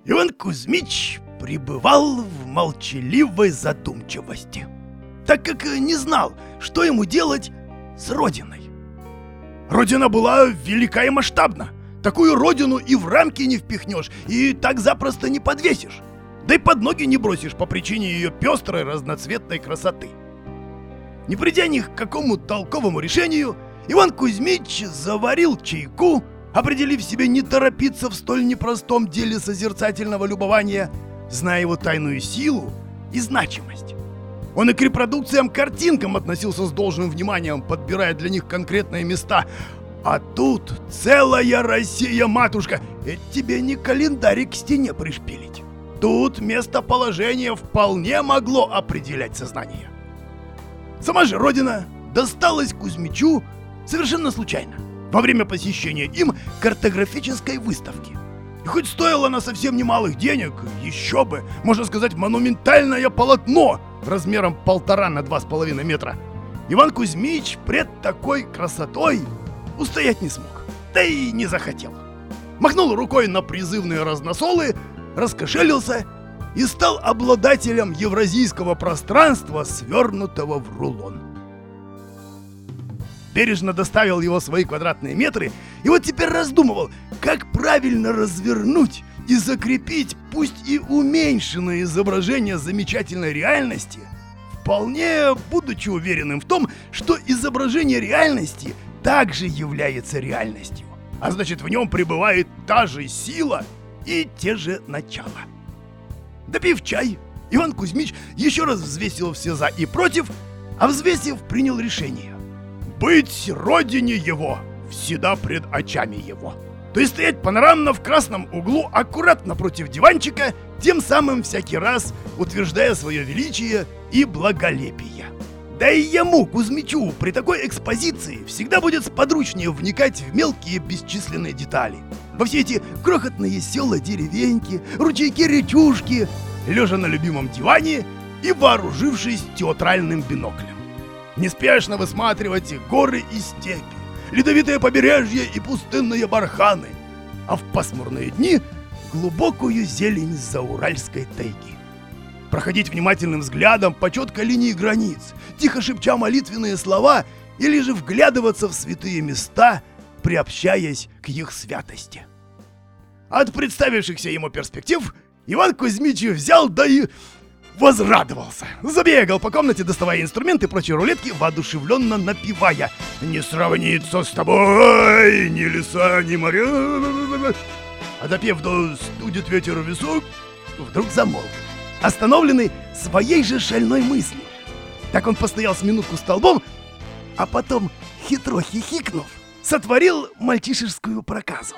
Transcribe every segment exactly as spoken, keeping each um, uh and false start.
Иван Кузьмич пребывал в молчаливой задумчивости, так как не знал, что ему делать с родиной. Родина была велика и масштабна. Такую родину и в рамки не впихнешь, и так запросто не подвесишь. Да и под ноги не бросишь по причине ее пестрой разноцветной красоты. Не придя ни к какому толковому решению, Иван Кузьмич заварил чайку, определив себе не торопиться в столь непростом деле созерцательного любования, зная его тайную силу и значимость. Он и к репродукциям-картинкам относился с должным вниманием, подбирая для них конкретные места. А тут целая Россия-матушка, это тебе не календарик к стене пришпилить. Тут местоположение вполне могло определять сознание. Сама же родина досталась Кузьмичу совершенно случайно, во время посещения им картографической выставки. И хоть стоила она совсем немалых денег, еще бы, можно сказать, монументальное полотно размером полтора на два с половиной метра, Иван Кузьмич пред такой красотой устоять не смог, да и не захотел. Махнул рукой на призывные разносолы, раскошелился и стал обладателем евразийского пространства, свернутого в рулон. Бережно доставил его свои квадратные метры, и вот теперь раздумывал, как правильно развернуть и закрепить пусть и уменьшенное изображение замечательной реальности, вполне будучи уверенным в том, что изображение реальности также является реальностью, а значит, в нем пребывает та же сила и те же начала. Допив чай, Иван Кузьмич еще раз взвесил все за и против, а взвесив, принял решение быть родине его всегда пред очами его. То есть стоять панорамно в красном углу, аккуратно против диванчика, тем самым всякий раз утверждая свое величие и благолепие. Да и ему, Кузьмичу, при такой экспозиции всегда будет сподручнее вникать в мелкие бесчисленные детали. Во все эти крохотные села-деревеньки, ручейки-речушки, лежа на любимом диване и вооружившись театральным биноклем. Неспешно высматривать горы и степи, ледовитое побережье и пустынные барханы, а в пасмурные дни глубокую зелень зауральской тайги. Проходить внимательным взглядом по четкой линии границ, тихо шепча молитвенные слова или же вглядываться в святые места, приобщаясь к их святости. От представившихся ему перспектив Иван Кузьмич взял да и возрадовался. Забегал по комнате, доставая инструменты и прочие рулетки, воодушевленно напевая: «Не сравнится с тобой ни леса, ни моря». А допев до «Студит ветер в висок», вдруг замолк, остановленный своей же шальной мыслью. Так он постоял с минутку столбом, а потом, хитро хихикнув, сотворил мальчишескую проказу.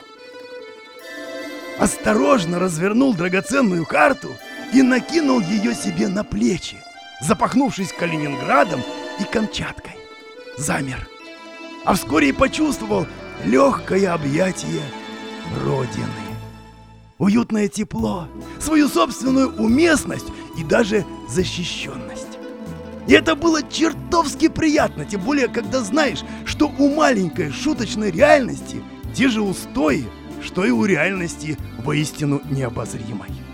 Осторожно развернул драгоценную карту и накинул ее себе на плечи, запахнувшись Калининградом и Камчаткой. Замер, а вскоре и почувствовал легкое объятие Родины. Уютное тепло, свою собственную уместность и даже защищенность. И это было чертовски приятно, тем более, когда знаешь, что у маленькой шуточной реальности те же устои, что и у реальности воистину необозримой.